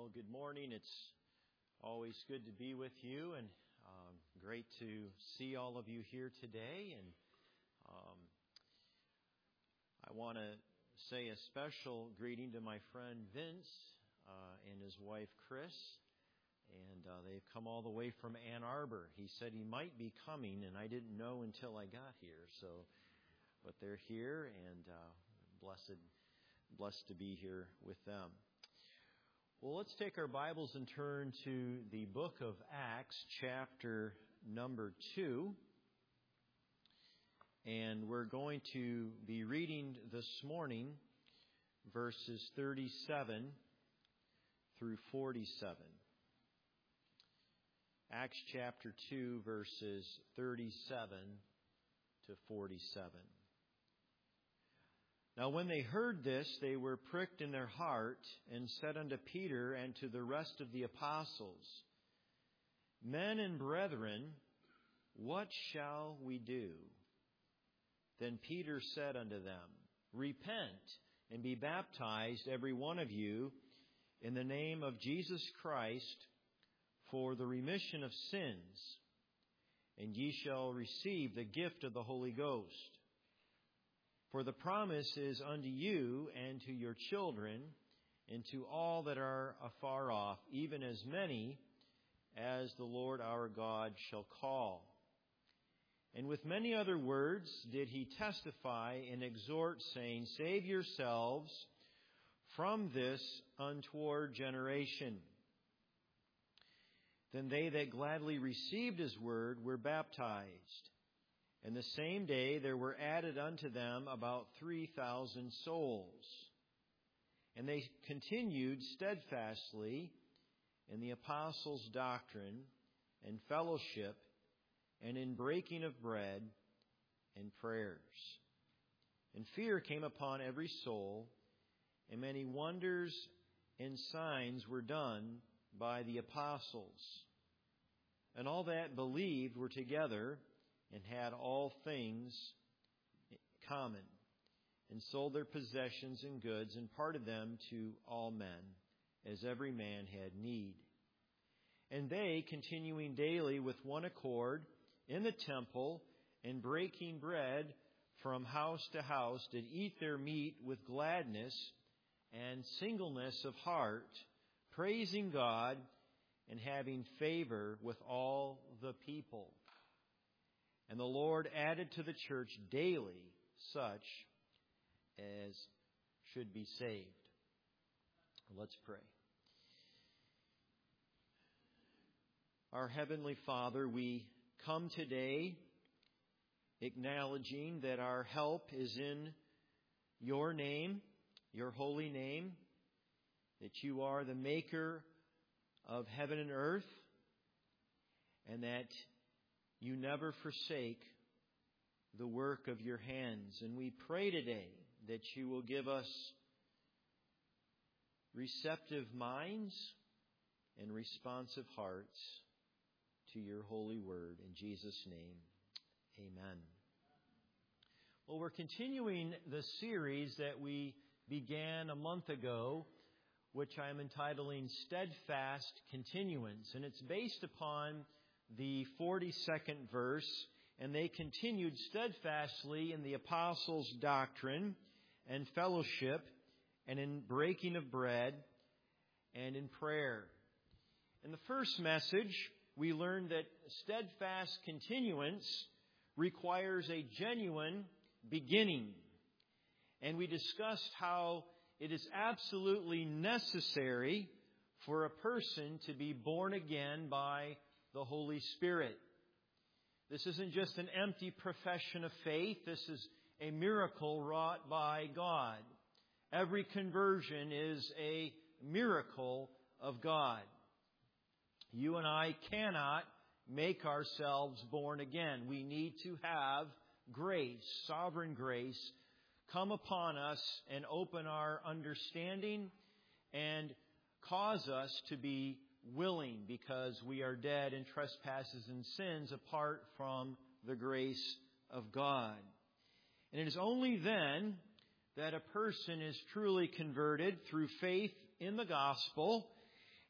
Well, good morning. It's always good to be with you, and great to see all of you here today. And I want to say a special greeting to my friend Vince and his wife Chris. And they've come all the way from Ann Arbor. He said he might be coming, and I didn't know until I got here. But they're here, and blessed to be here with them. Well, let's take our Bibles and turn to the book of Acts, chapter number 2. And we're going to be reading this morning verses 37 through 47. Acts chapter 2, verses 37 to 47. Now when they heard this, they were pricked in their heart, and said unto Peter and to the rest of the apostles, Men and brethren, what shall we do? Then Peter said unto them, Repent, and be baptized every one of you in the name of Jesus Christ for the remission of sins, and ye shall receive the gift of the Holy Ghost. For the promise is unto you and to your children and to all that are afar off, even as many as the Lord our God shall call. And with many other words did he testify and exhort, saying, Save yourselves from this untoward generation. Then they that gladly received his word were baptized. And the same day there were added unto them about 3,000 souls. And they continued steadfastly in the apostles' doctrine and fellowship, and in breaking of bread and prayers. And fear came upon every soul, and many wonders and signs were done by the apostles. And all that believed were together, and had all things common, and sold their possessions and goods, and parted them to all men, as every man had need. And they, continuing daily with one accord in the temple, and breaking bread from house to house, did eat their meat with gladness and singleness of heart, praising God, and having favor with all the people. And the Lord added to the church daily such as should be saved. Let's pray. Our Heavenly Father, we come today acknowledging that our help is in your name, your holy name, that you are the maker of heaven and earth, and that you never forsake the work of your hands. And we pray today that you will give us receptive minds and responsive hearts to your holy word. In Jesus' name, amen. Well, we're continuing the series that we began a month ago, which I'm entitling Steadfast Continuance. And it's based upon the 42nd verse, and they continued steadfastly in the apostles' doctrine and fellowship, and in breaking of bread, and in prayer. In the first message, we learned that steadfast continuance requires a genuine beginning. And we discussed how it is absolutely necessary for a person to be born again by the Holy Spirit. This isn't just an empty profession of faith. This is a miracle wrought by God. Every conversion is a miracle of God. You and I cannot make ourselves born again. We need to have grace, sovereign grace, come upon us and open our understanding and cause us to be willing, because we are dead in trespasses and sins apart from the grace of God. And it is only then that a person is truly converted through faith in the gospel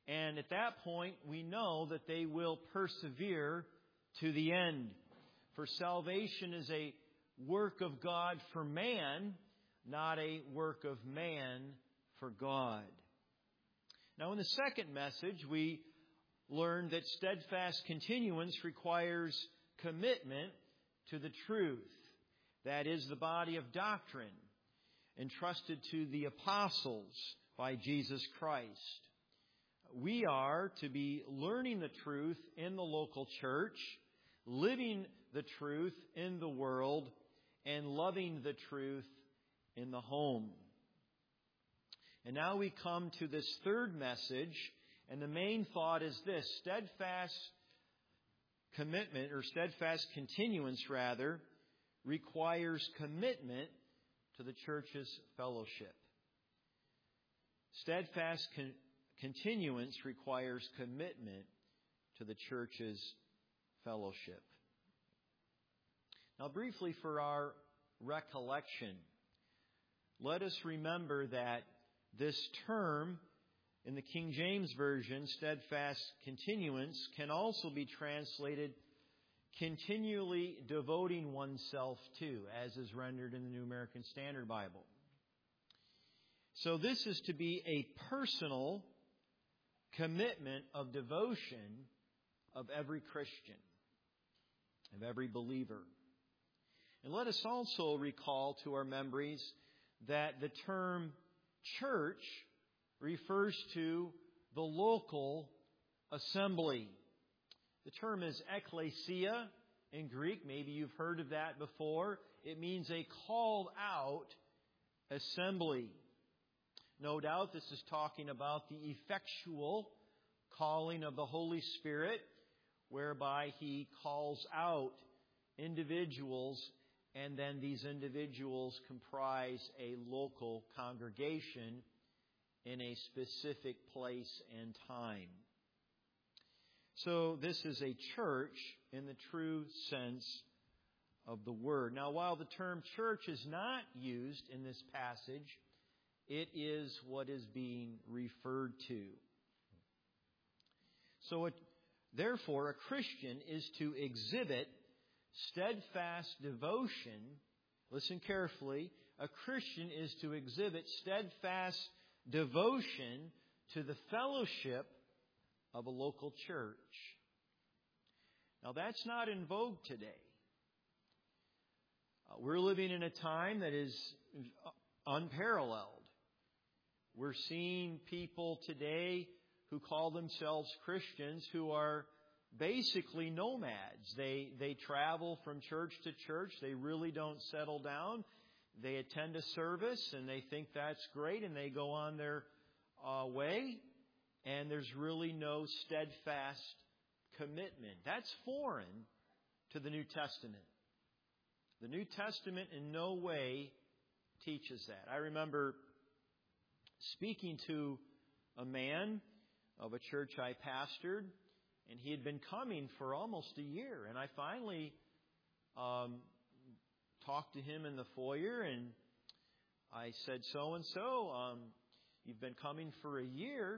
And at that point, we know that they will persevere to the end. For salvation is a work of God for man, not a work of man for God. Now, in the second message, we learned that steadfast continuance requires commitment to the truth. That is the body of doctrine entrusted to the apostles by Jesus Christ. We are to be learning the truth in the local church, living the truth in the world, and loving the truth in the home. And now we come to this third message, and the main thought is this: steadfast commitment, or steadfast continuance rather, requires commitment to the church's fellowship. Steadfast continuance requires commitment to the church's fellowship. Now, briefly for our recollection, let us remember that this term in the King James Version, steadfast continuance, can also be translated continually devoting oneself to, as is rendered in the New American Standard Bible. So this is to be a personal commitment of devotion of every Christian, of every believer. And let us also recall to our memories that the term church refers to the local assembly. The term is ekklesia in Greek. Maybe you've heard of that before. It means a called out assembly. No doubt this is talking about the effectual calling of the Holy Spirit, whereby He calls out individuals, and then these individuals comprise a local congregation in a specific place and time. So this is a church in the true sense of the word. Now, while the term church is not used in this passage, it is what is being referred to. So, therefore, a Christian is to exhibit steadfast devotion. Listen carefully. A Christian is to exhibit steadfast devotion to the fellowship of a local church. Now, that's not in vogue today. We're living in a time that is unparalleled. We're seeing people today who call themselves Christians who are basically nomads. They travel from church to church. They really don't settle down. They attend a service and they think that's great and they go on their way. And there's really no steadfast commitment. That's foreign to the New Testament. The New Testament in no way teaches that. I remember speaking to a man of a church I pastored, and he had been coming for almost a year. And I finally talked to him in the foyer, and I said, so-and-so, you've been coming for a year.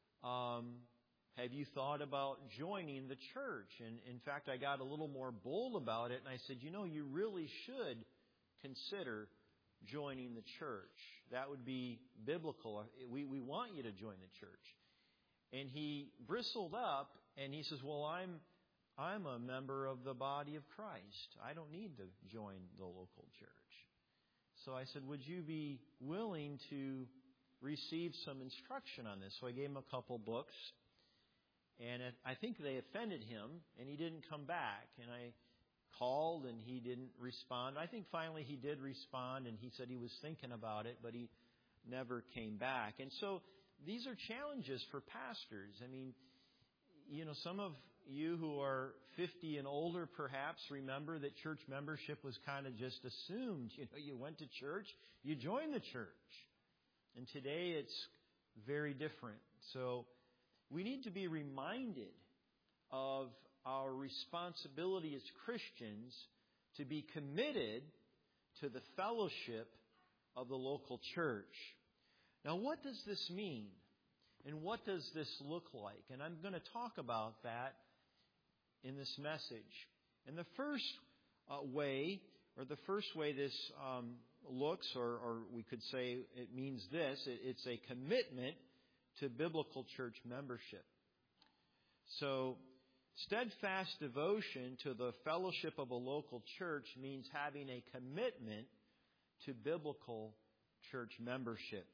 Have you thought about joining the church? And in fact, I got a little more bold about it, and I said, you really should consider joining the church. That would be biblical. We want you to join the church. And he bristled up and he says, well, I'm a member of the body of Christ. I don't need to join the local church. So I said, would you be willing to receive some instruction on this? So I gave him a couple books. And I think they offended him and he didn't come back. And I called and he didn't respond. I think finally he did respond and he said he was thinking about it, but he never came back. And so these are challenges for pastors. I mean, some of you who are 50 and older perhaps remember that church membership was kind of just assumed. You went to church, you joined the church. And today it's very different. So we need to be reminded of our responsibility as Christians to be committed to the fellowship of the local church. Now, what does this mean? And what does this look like? And I'm going to talk about that in this message. And the first way this looks, or we could say it means this, it's a commitment to biblical church membership. So, steadfast devotion to the fellowship of a local church means having a commitment to biblical church membership.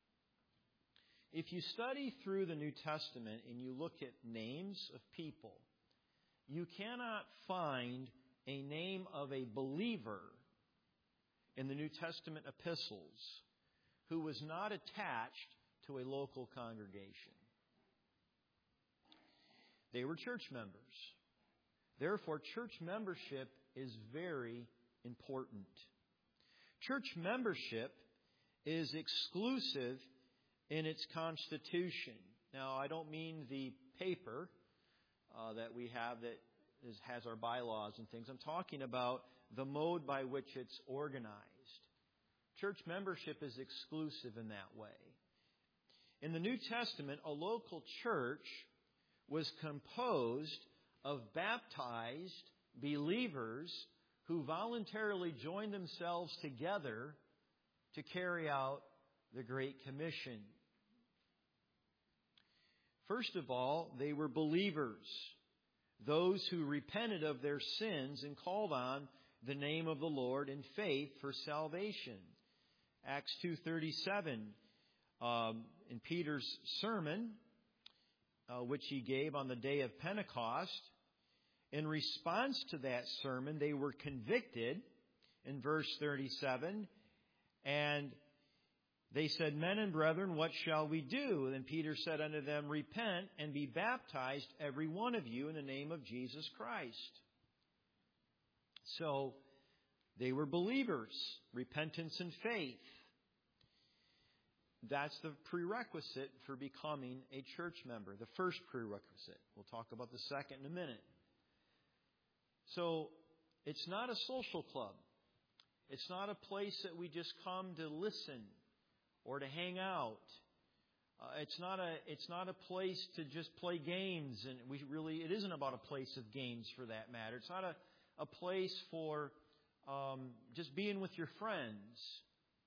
If you study through the New Testament and you look at names of people, you cannot find a name of a believer in the New Testament epistles who was not attached to a local congregation. They were church members. Therefore, church membership is very important. Church membership is exclusive in its constitution. Now, I don't mean the paper that we have that has our bylaws and things. I'm talking about the mode by which it's organized. Church membership is exclusive in that way. In the New Testament, a local church was composed of baptized believers who voluntarily joined themselves together to carry out the Great Commission. First of all, they were believers, those who repented of their sins and called on the name of the Lord in faith for salvation. Acts 2:37, in Peter's sermon, which he gave on the day of Pentecost, in response to that sermon, they were convicted in verse 37, and they said, "Men and brethren, what shall we do?" And Peter said unto them, "Repent and be baptized, every one of you, in the name of Jesus Christ." So, they were believers, repentance and faith. That's the prerequisite for becoming a church member, the first prerequisite. We'll talk about the second in a minute. So, it's not a social club. It's not a place that we just come to listen or to hang out. It's not a place to just play games, and it isn't about a place of games for that matter. It's not a place for just being with your friends.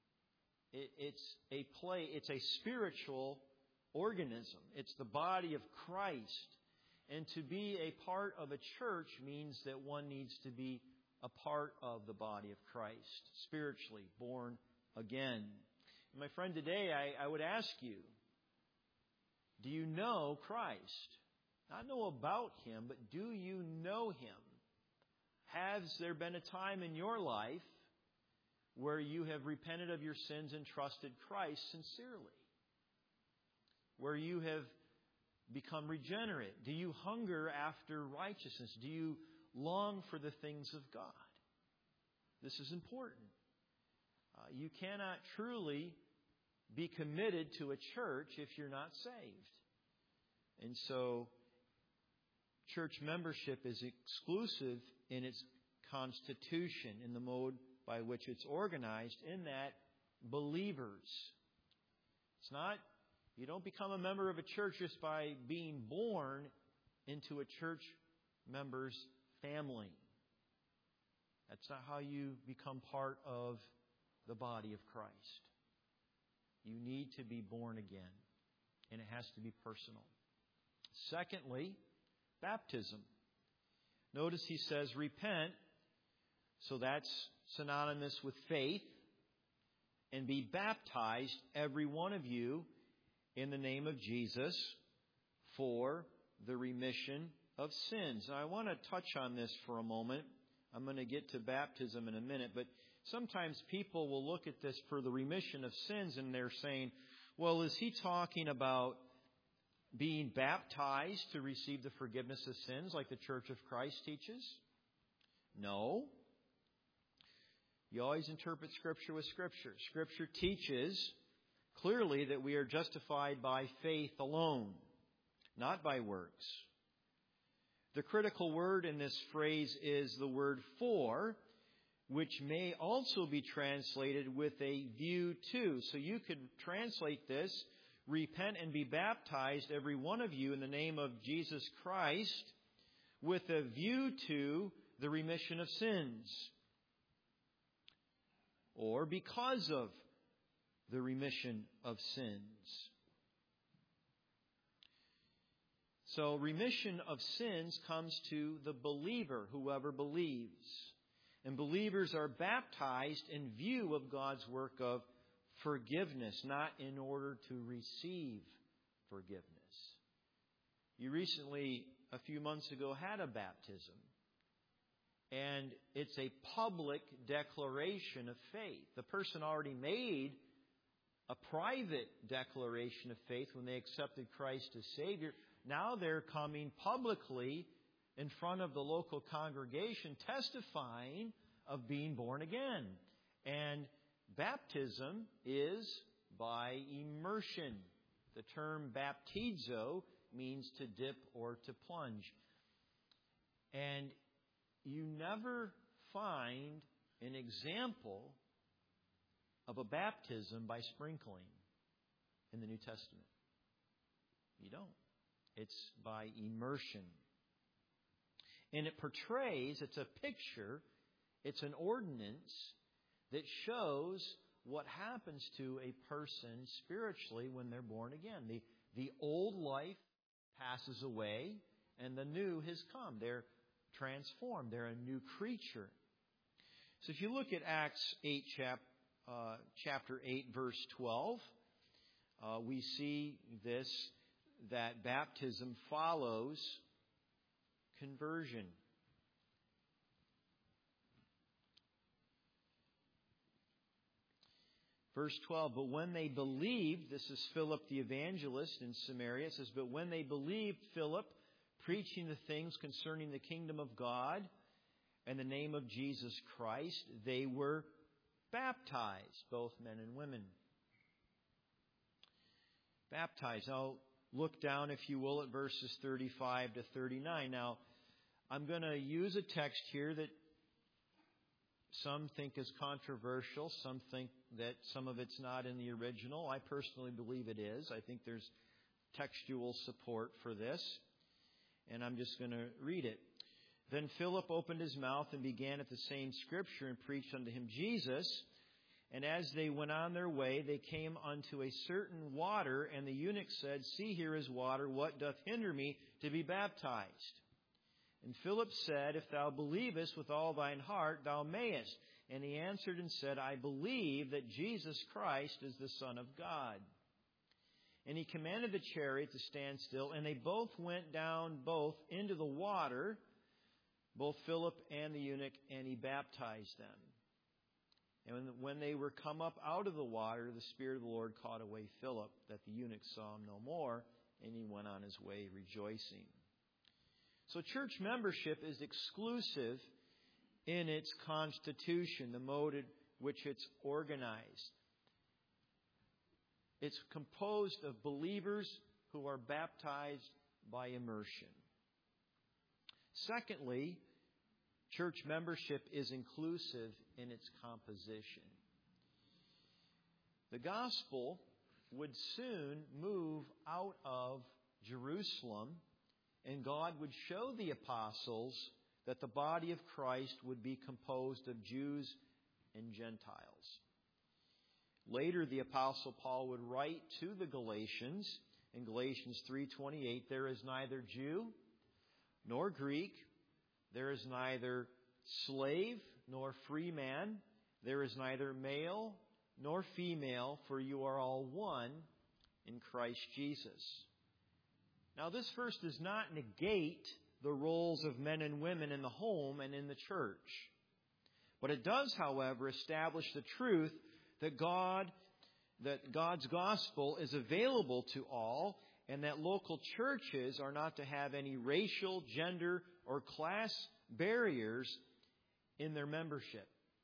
It's a spiritual organism. It's the body of Christ. And to be a part of a church means that one needs to be a part of the body of Christ, spiritually born again. My friend, today I would ask you, do you know Christ? Not know about Him, but do you know Him? Has there been a time in your life where you have repented of your sins and trusted Christ sincerely? Where you have become regenerate? Do you hunger after righteousness? Do you long for the things of God? This is important. You cannot truly be committed to a church if you're not saved. And so, church membership is exclusive in its constitution, in the mode by which it's organized, in that believers. It's not, you don't become a member of a church just by being born into a church member's family. That's not how you become part of the body of Christ. You need to be born again, and it has to be personal. Secondly, baptism. Notice he says repent, so that's synonymous with faith, and be baptized, every one of you, in the name of Jesus for the remission of sins. Now, I want to touch on this for a moment. I'm going to get to baptism in a minute, but sometimes people will look at this for the remission of sins and they're saying, well, is he talking about being baptized to receive the forgiveness of sins like the Church of Christ teaches? No. You always interpret Scripture with Scripture. Scripture teaches clearly that we are justified by faith alone, not by works. The critical word in this phrase is the word for, which may also be translated with a view to. So you could translate this repent and be baptized, every one of you, in the name of Jesus Christ, with a view to the remission of sins, or because of the remission of sins. So remission of sins comes to the believer, whoever believes. And believers are baptized in view of God's work of forgiveness, not in order to receive forgiveness. You recently, a few months ago, had a baptism. And it's a public declaration of faith. The person already made a private declaration of faith when they accepted Christ as Savior. Now they're coming publicly in front of the local congregation testifying of being born again. And baptism is by immersion. The term baptizo means to dip or to plunge. And you never find an example of a baptism by sprinkling in the New Testament. You don't. It's by immersion. And it portrays, it's a picture, it's an ordinance that shows what happens to a person spiritually when they're born again. The old life passes away and the new has come. They're transformed. They're a new creature. So if you look at Acts 8, chapter 8, verse 12, we see this, that baptism follows conversion. Verse 12, but when they believed, this is Philip the evangelist in Samaria, it says, but when they believed Philip, preaching the things concerning the kingdom of God and the name of Jesus Christ, they were baptized, both men and women. Baptized. Now, look down, if you will, at verses 35 to 39. Now, I'm going to use a text here that some think is controversial. Some think that some of it's not in the original. I personally believe it is. I think there's textual support for this. And I'm just going to read it. Then Philip opened his mouth and began at the same scripture and preached unto him Jesus. And as they went on their way, they came unto a certain water, and the eunuch said, see, here is water. What doth hinder me to be baptized? And Philip said, if thou believest with all thine heart, thou mayest. And he answered and said, I believe that Jesus Christ is the Son of God. And he commanded the chariot to stand still, and they both went down both into the water, both Philip and the eunuch, and he baptized them. And when they were come up out of the water, the Spirit of the Lord caught away Philip, that the eunuch saw him no more, and he went on his way rejoicing. So church membership is exclusive in its constitution, the mode in which it's organized. It's composed of believers who are baptized by immersion. Secondly, church membership is inclusive in its composition. The gospel would soon move out of Jerusalem, and God would show the apostles that the body of Christ would be composed of Jews and Gentiles. Later, the Apostle Paul would write to the Galatians in Galatians 3:28, there is neither Jew nor Greek, there is neither slave nor free man, there is neither male nor female, for you are all one in Christ Jesus. Now, this verse does not negate the roles of men and women in the home and in the church. But it does, however, establish the truth that God's gospel is available to all, and that local churches are not to have any racial, gender, or class barriers in their membership.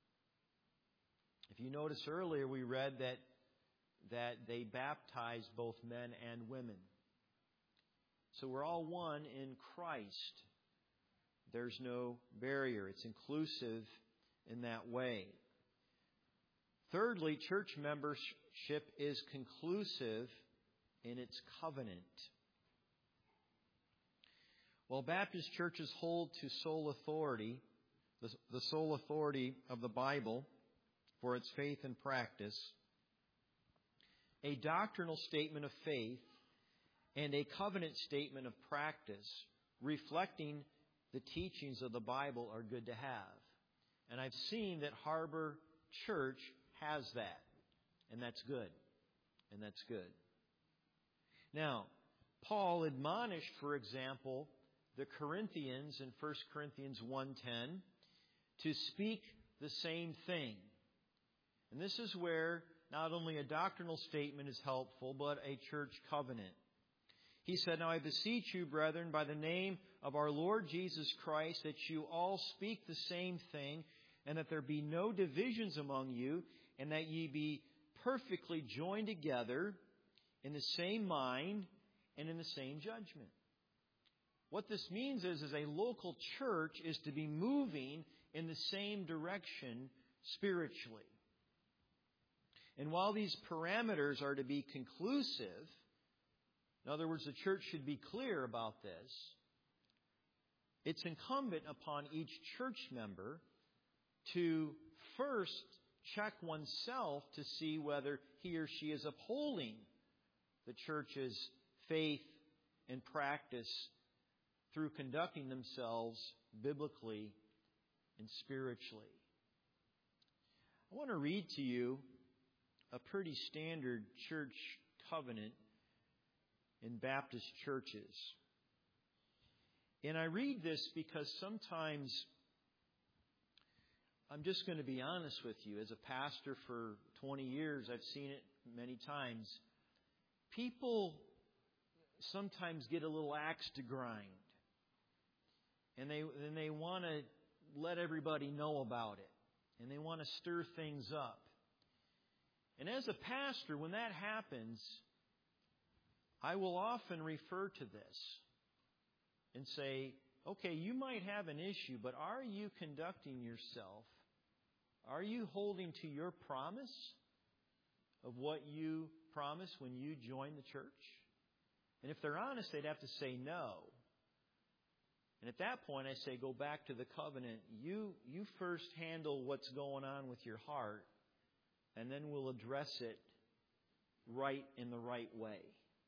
If you notice earlier, we read that they baptized both men and women. So we're all one in Christ. There's no barrier. It's inclusive in that way. Thirdly, church membership is conclusive in its covenant. While Baptist churches hold to sole authority, the sole authority of the Bible for its faith and practice, a doctrinal statement of faith and a covenant statement of practice reflecting the teachings of the Bible are good to have. And I've seen that Harbor Church has that. And that's good. And that's good. Now, Paul admonished, for example, the Corinthians in 1 Corinthians 1:10 to speak the same thing. And this is where not only a doctrinal statement is helpful, but a church covenant. He said, "Now I beseech you, brethren, by the name of our Lord Jesus Christ, that you all speak the same thing, and that there be no divisions among you, and that ye be perfectly joined together in the same mind and in the same judgment." What this means is a local church is to be moving in the same direction spiritually. And while these parameters are to be conclusive, in other words, the church should be clear about this, it's incumbent upon each church member to first check oneself to see whether he or she is upholding the church's faith and practice through conducting themselves biblically and spiritually. I want to read to you a pretty standard church covenant in Baptist churches. And I read this because sometimes, I'm just going to be honest with you, as a pastor for 20 years, I've seen it many times. People sometimes get a little axe to grind. And they want to let everybody know about it. And they want to stir things up. And as a pastor, when that happens, I will often refer to this and say, okay, you might have an issue, but are you conducting yourself? Are you holding to your promise of what you promised when you joined the church? And if they're honest, they'd have to say no. And at that point, I say, go back to the covenant. You first handle what's going on with your heart, and then we'll address it right in the right way.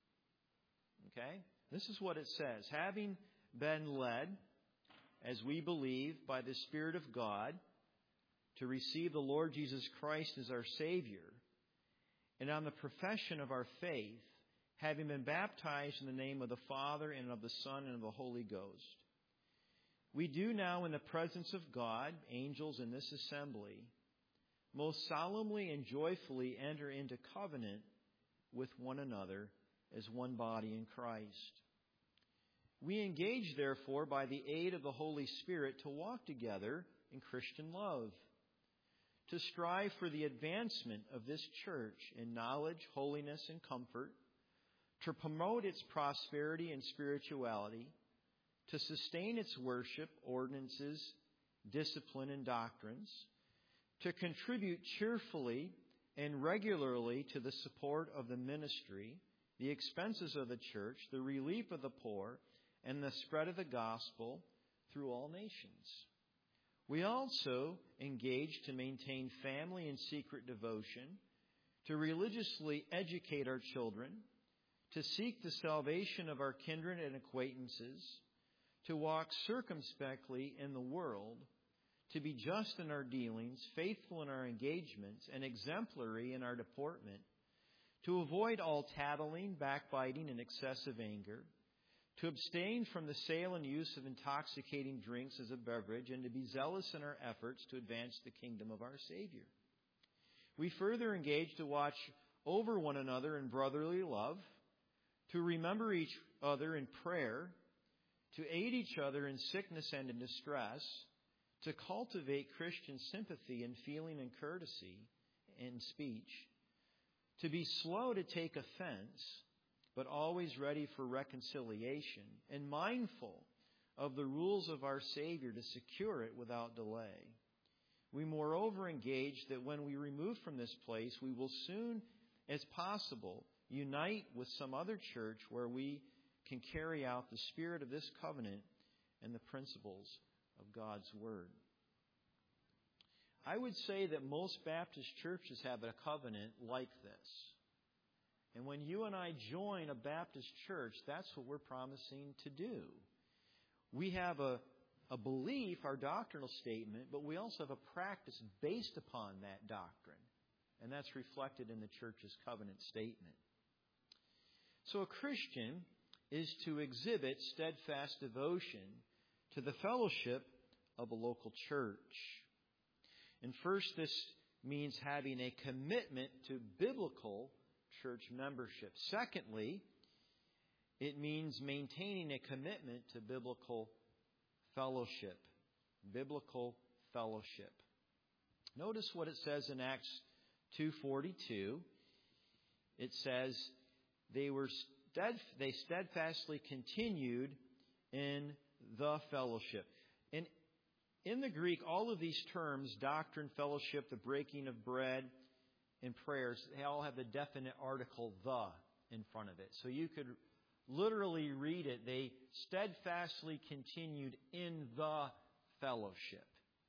Okay? This is what it says. Having been led, as we believe, by the Spirit of God, to receive the Lord Jesus Christ as our Savior, and on the profession of our faith, having been baptized in the name of the Father and of the Son and of the Holy Ghost, we do now in the presence of God, angels in this assembly, most solemnly and joyfully enter into covenant with one another as one body in Christ. We engage, therefore, by the aid of the Holy Spirit to walk together in Christian love, to strive for the advancement of this church in knowledge, holiness, and comfort, to promote its prosperity and spirituality, to sustain its worship, ordinances, discipline, and doctrines, to contribute cheerfully and regularly to the support of the ministry, the expenses of the church, the relief of the poor, and the spread of the gospel through all nations. We also engage to maintain family and secret devotion, to religiously educate our children, to seek the salvation of our kindred and acquaintances, to walk circumspectly in the world, to be just in our dealings, faithful in our engagements, and exemplary in our deportment, to avoid all tattling, backbiting, and excessive anger, to abstain from the sale and use of intoxicating drinks as a beverage, and to be zealous in our efforts to advance the kingdom of our Savior. We further engage to watch over one another in brotherly love, to remember each other in prayer, to aid each other in sickness and in distress, to cultivate Christian sympathy in feeling and courtesy in speech, to be slow to take offense, but always ready for reconciliation, and mindful of the rules of our Savior to secure it without delay. We moreover engage that when we remove from this place, we will soon as possible unite with some other church where we can carry out the spirit of this covenant and the principles of God's Word. I would say that most Baptist churches have a covenant like this. And when you and I join a Baptist church, that's what we're promising to do. We have a belief, our doctrinal statement, but we also have a practice based upon that doctrine. And that's reflected in the church's covenant statement. So a Christian is to exhibit steadfast devotion to the fellowship of a local church. And first, this means having a commitment to biblical church membership. Secondly, it means maintaining a commitment to biblical fellowship. Biblical fellowship. Notice what it says in Acts 2:42. It says, they steadfastly continued in the fellowship. And in the Greek, all of these terms, doctrine, fellowship, the breaking of bread, and prayers, they all have the definite article the in front of it. So you could literally read it. They steadfastly continued in the fellowship.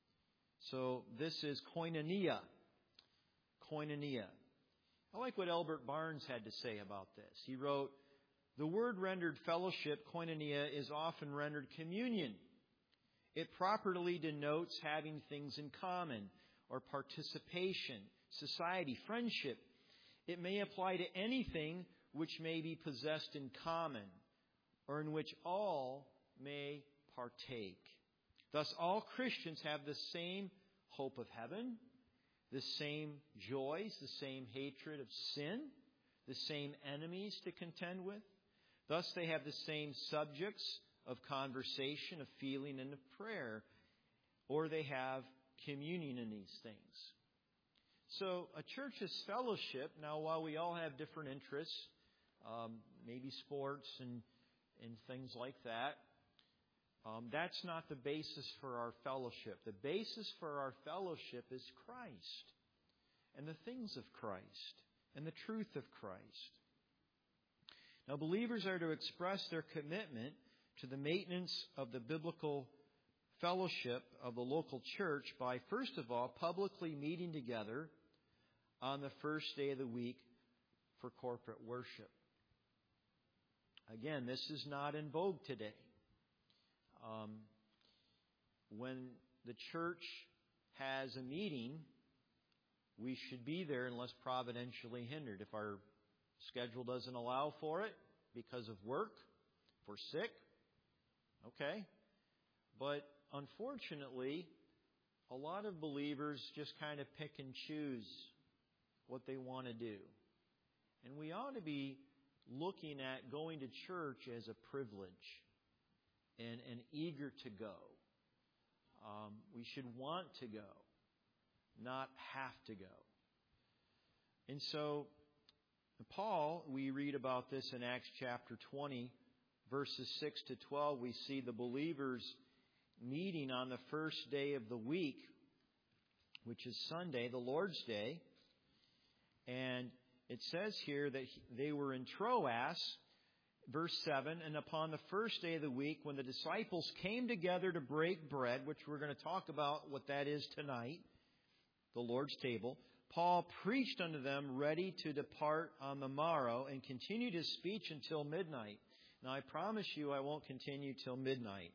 So this is koinonia. Koinonia. I like what Albert Barnes had to say about this. He wrote, the word rendered fellowship, koinonia, is often rendered communion. It properly denotes having things in common or participation, society, friendship. It may apply to anything which may be possessed in common or in which all may partake. Thus, all Christians have the same hope of heaven, the same joys, the same hatred of sin, the same enemies to contend with. Thus, they have the same subjects of conversation, of feeling, and of prayer, or they have communion in these things. So, a church's fellowship, now while we all have different interests, maybe sports and things like that, that's not the basis for our fellowship. The basis for our fellowship is Christ and the things of Christ and the truth of Christ. Now, believers are to express their commitment to the maintenance of the biblical fellowship of the local church by, first of all, publicly meeting together on the first day of the week for corporate worship. Again, this is not in vogue today. When the church has a meeting, we should be there unless providentially hindered. If our schedule doesn't allow for it because of work, if we're sick, okay. But unfortunately, a lot of believers just kind of pick and choose what they want to do. And we ought to be looking at going to church as a privilege and eager to go. We should want to go, not have to go. And so, Paul, we read about this in Acts chapter 20, verses 6 to 12. We see the believers meeting on the first day of the week, which is Sunday, the Lord's Day. And it says here that they were in Troas, verse 7, and upon the first day of the week, when the disciples came together to break bread, which we're going to talk about what that is tonight, the Lord's table, Paul preached unto them, ready to depart on the morrow, and continued his speech until midnight. Now, I promise you I won't continue till midnight.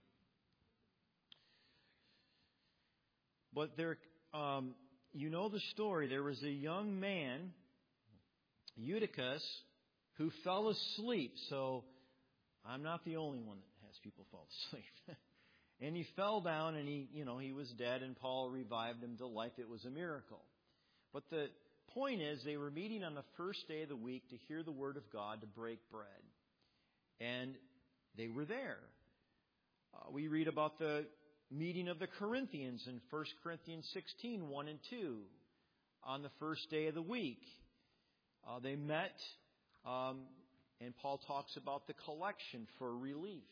But there, you know the story. There was a young man, Eutychus, who fell asleep. So I'm not the only one that has people fall asleep. And he fell down and he was dead, and Paul revived him to life. It was a miracle. But the point is, they were meeting on the first day of the week to hear the word of God, to break bread. And they were there. We read about the meeting of the Corinthians in 1 Corinthians 16, 1 and 2, on the first day of the week. They met, and Paul talks about the collection for relief.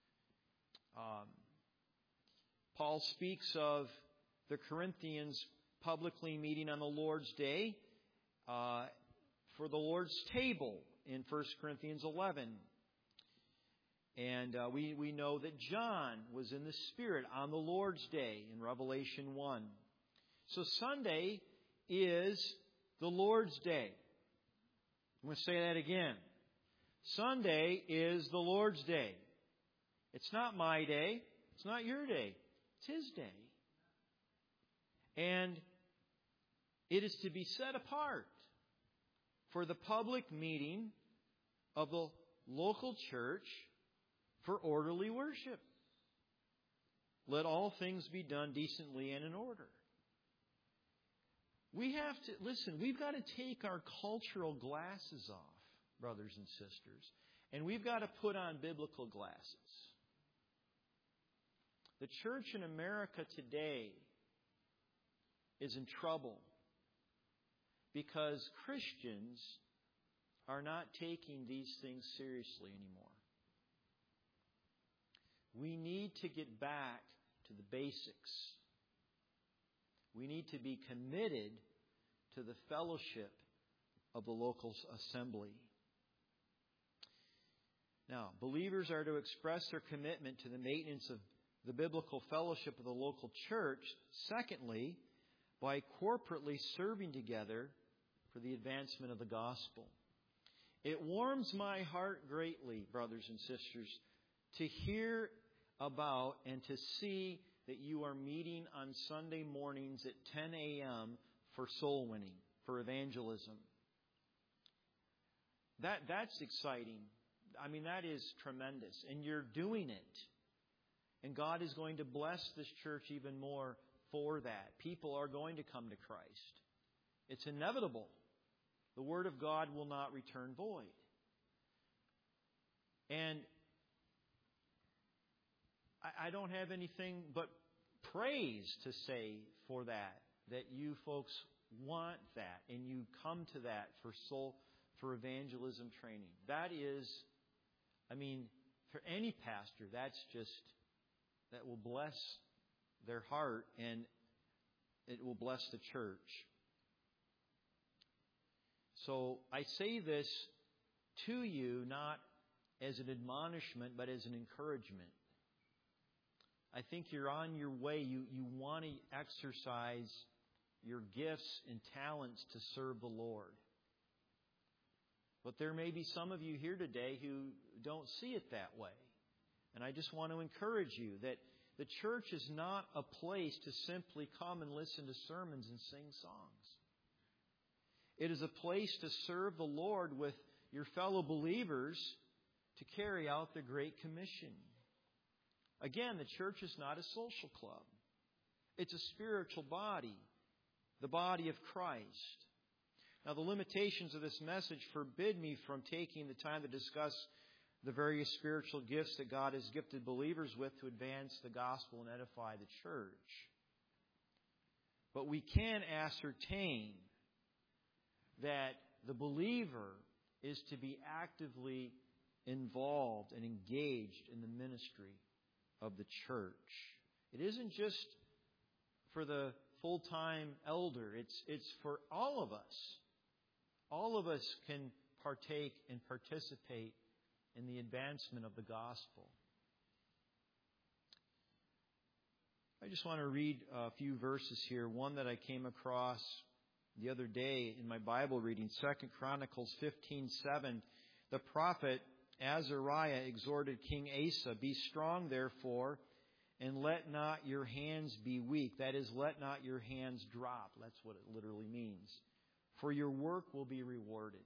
Paul speaks of the Corinthians publicly meeting on the Lord's Day for the Lord's table in 1 Corinthians 11. And we know that John was in the Spirit on the Lord's Day in Revelation 1. So Sunday is the Lord's Day. I'm going to say that again. Sunday is the Lord's Day. It's not my day. It's not your day. It's His day. And it is to be set apart for the public meeting of the local church for orderly worship. Let all things be done decently and in order. We have to, listen, we've got to take our cultural glasses off, brothers and sisters, and we've got to put on biblical glasses. The church in America today is in trouble because Christians are not taking these things seriously anymore. We need to get back to the basics. We need to be committed to the fellowship of the local assembly. Now, believers are to express their commitment to the maintenance of the biblical fellowship of the local church. Secondly, by corporately serving together for the advancement of the gospel. It warms my heart greatly, brothers and sisters, to hear about and to see that you are meeting on Sunday mornings at 10 a.m. for soul winning, for evangelism. That's exciting. I mean, that is tremendous. And you're doing it. And God is going to bless this church even more for that. People are going to come to Christ. It's inevitable. The Word of God will not return void. And I don't have anything but praise to say for that you folks want that and you come to that for evangelism training. That is, I mean, for any pastor, that will bless their heart and it will bless the church. So I say this to you not as an admonishment, but as an encouragement. I think you're on your way. You want to exercise your gifts and talents to serve the Lord. But there may be some of you here today who don't see it that way. And I just want to encourage you that the church is not a place to simply come and listen to sermons and sing songs. It is a place to serve the Lord with your fellow believers to carry out the Great Commission. Again, the church is not a social club. It's a spiritual body, the body of Christ. Now, the limitations of this message forbid me from taking the time to discuss the various spiritual gifts that God has gifted believers with to advance the gospel and edify the church. But we can ascertain that the believer is to be actively involved and engaged in the ministry of the church. It isn't just for the full-time elder. It's for all of us. All of us can partake and participate in the advancement of the gospel. I just want to read a few verses here. One that I came across the other day in my Bible reading, 2 Chronicles 15:7. The prophet Azariah exhorted King Asa, "Be strong, therefore, and let not your hands be weak." That is, let not your hands drop. That's what it literally means. For your work will be rewarded.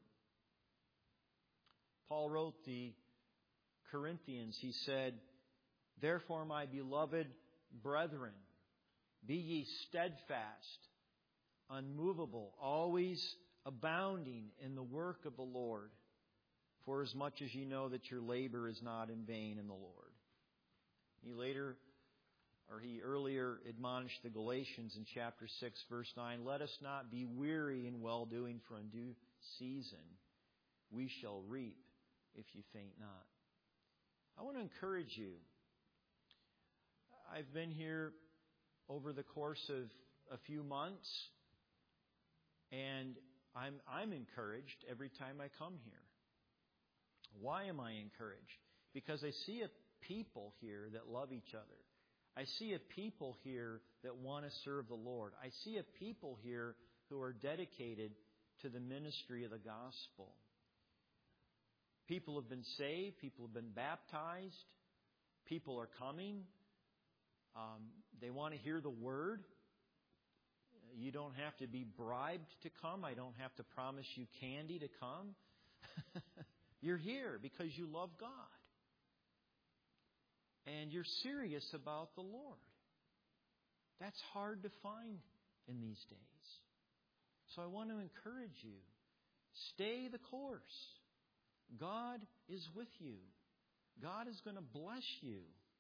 Paul wrote the Corinthians, he said, "Therefore, my beloved brethren, be ye steadfast, unmovable, always abounding in the work of the Lord, for as much as ye know that your labor is not in vain in the Lord." He earlier admonished the Galatians in chapter 6, verse 9, "Let us not be weary in well-doing, for in due season we shall reap if you faint not." I want to encourage you. I've been here over the course of a few months, and I'm encouraged every time I come here. Why am I encouraged? Because I see a people here that love each other. I see a people here that want to serve the Lord. I see a people here who are dedicated to the ministry of the gospel. People have been saved. People have been baptized. People are coming. They want to hear the word. You don't have to be bribed to come. I don't have to promise you candy to come. You're here because you love God. And you're serious about the Lord. That's hard to find in these days. So I want to encourage you. Stay the course. God is with you. God is going to bless you.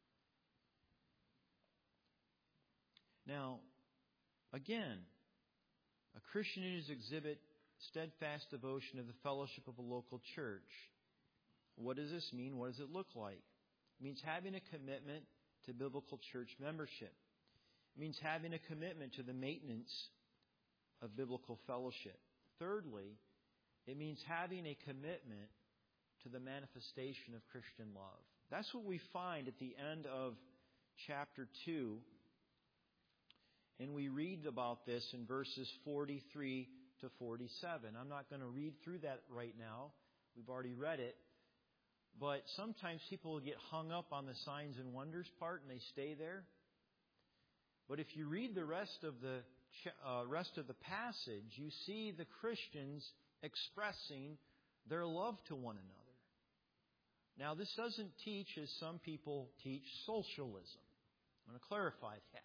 Now, again, a Christian is exhibit steadfast devotion to the fellowship of a local church. What does this mean? What does it look like? It means having a commitment to biblical church membership. It means having a commitment to the maintenance of biblical fellowship. Thirdly, it means having a commitment to the manifestation of Christian love. That's what we find at the end of chapter 2. And we read about this in verses 43 to 47. I'm not going to read through that right now. We've already read it. But sometimes people will get hung up on the signs and wonders part and they stay there. But if you read the rest of the passage, you see the Christians expressing their love to one another. Now, this doesn't teach, as some people teach, socialism. I'm going to clarify that.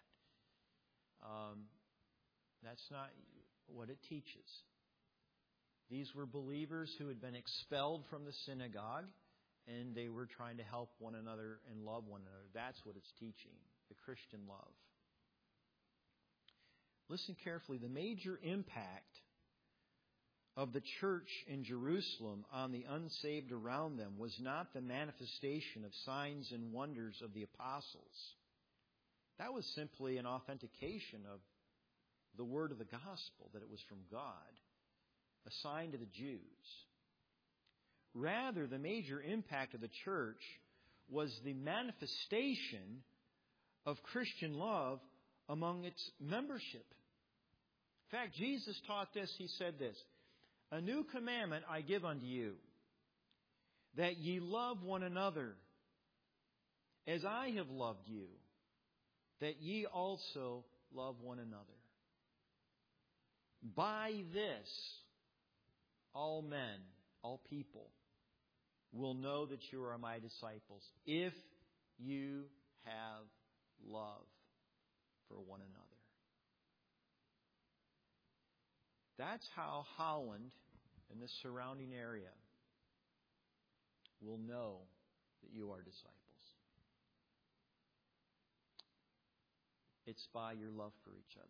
That's not what it teaches. These were believers who had been expelled from the synagogue, and they were trying to help one another and love one another. That's what it's teaching, the Christian love. Listen carefully. The major impact of the church in Jerusalem on the unsaved around them was not the manifestation of signs and wonders of the apostles. That was simply an authentication of the word of the gospel, that it was from God, a sign to the Jews. Rather, the major impact of the church was the manifestation of Christian love among its membership. In fact, Jesus taught this. He said this, "A new commandment I give unto you, that ye love one another, as I have loved you, that ye also love one another. By this, all men, all people, will know that you are my disciples, if you have love for one another." That's how Holland and the surrounding area will know that you are disciples. It's by your love for each other.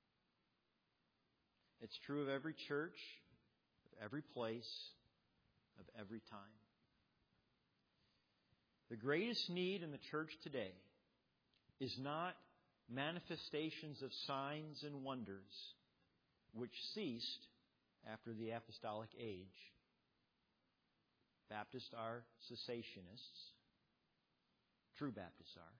It's true of every church, of every place, of every time. The greatest need in the church today is not manifestations of signs and wonders, which ceased after the apostolic age. Baptists are cessationists. True Baptists are.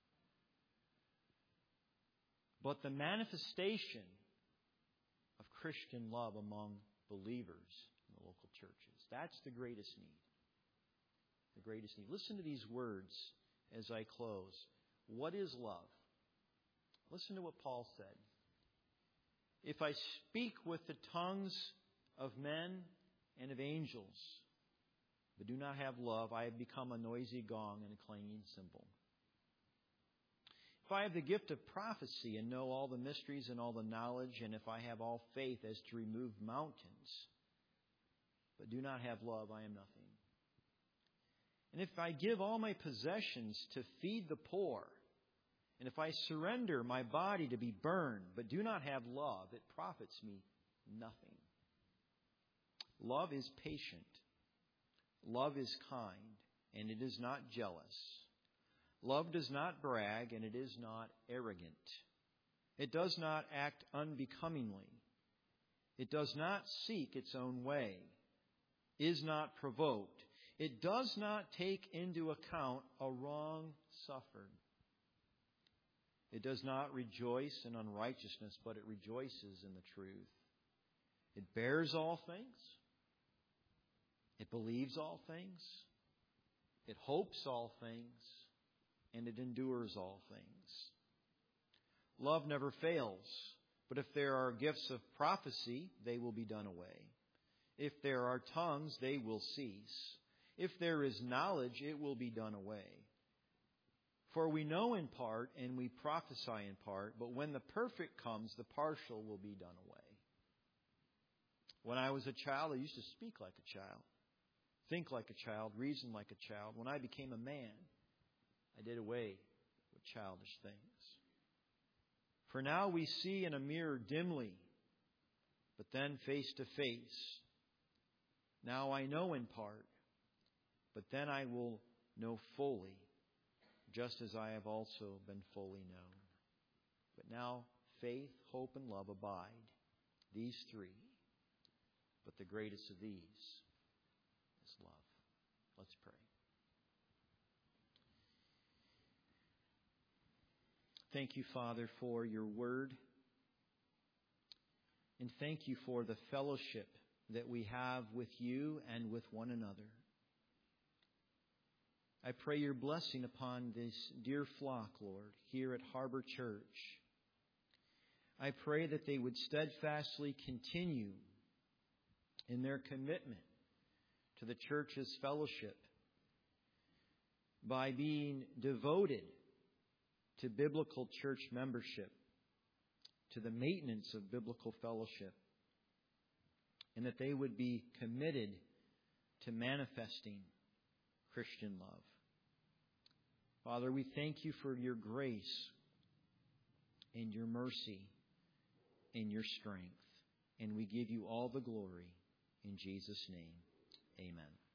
But the manifestation of Christian love among believers in the local churches. That's the greatest need. The greatest need. Listen to these words as I close. What is love? Listen to what Paul said. "If I speak with the tongues of men and of angels, but do not have love, I have become a noisy gong and a clanging cymbal. If I have the gift of prophecy and know all the mysteries and all the knowledge, and if I have all faith as to remove mountains, but do not have love, I am nothing. And if I give all my possessions to feed the poor, and if I surrender my body to be burned, but do not have love, it profits me nothing. Love is patient. Love is kind, and it is not jealous. Love does not brag, and it is not arrogant. It does not act unbecomingly. It does not seek its own way, is not provoked, It does not take into account a wrong suffered. It does not rejoice in unrighteousness, but it rejoices in the truth. It bears all things. It believes all things. It hopes all things. And it endures all things. Love never fails. But if there are gifts of prophecy, they will be done away. If there are tongues, they will cease. If there is knowledge, it will be done away. For we know in part and we prophesy in part, but when the perfect comes, the partial will be done away. When I was a child, I used to speak like a child, think like a child, reason like a child. When I became a man, I did away with childish things. For now we see in a mirror dimly, but then face to face. Now I know in part, but then I will know fully, just as I have also been fully known. But now faith, hope, and love abide, these three. But the greatest of these is love. Let's pray. Thank you, Father, for your word. And thank you for the fellowship that we have with you and with one another. I pray your blessing upon this dear flock, Lord, here at Harbor Church. I pray that they would steadfastly continue in their commitment to the church's fellowship by being devoted to biblical church membership, to the maintenance of biblical fellowship, and that they would be committed to manifesting Christian love. Father, we thank you for your grace and your mercy and your strength, and we give you all the glory in Jesus' name. Amen.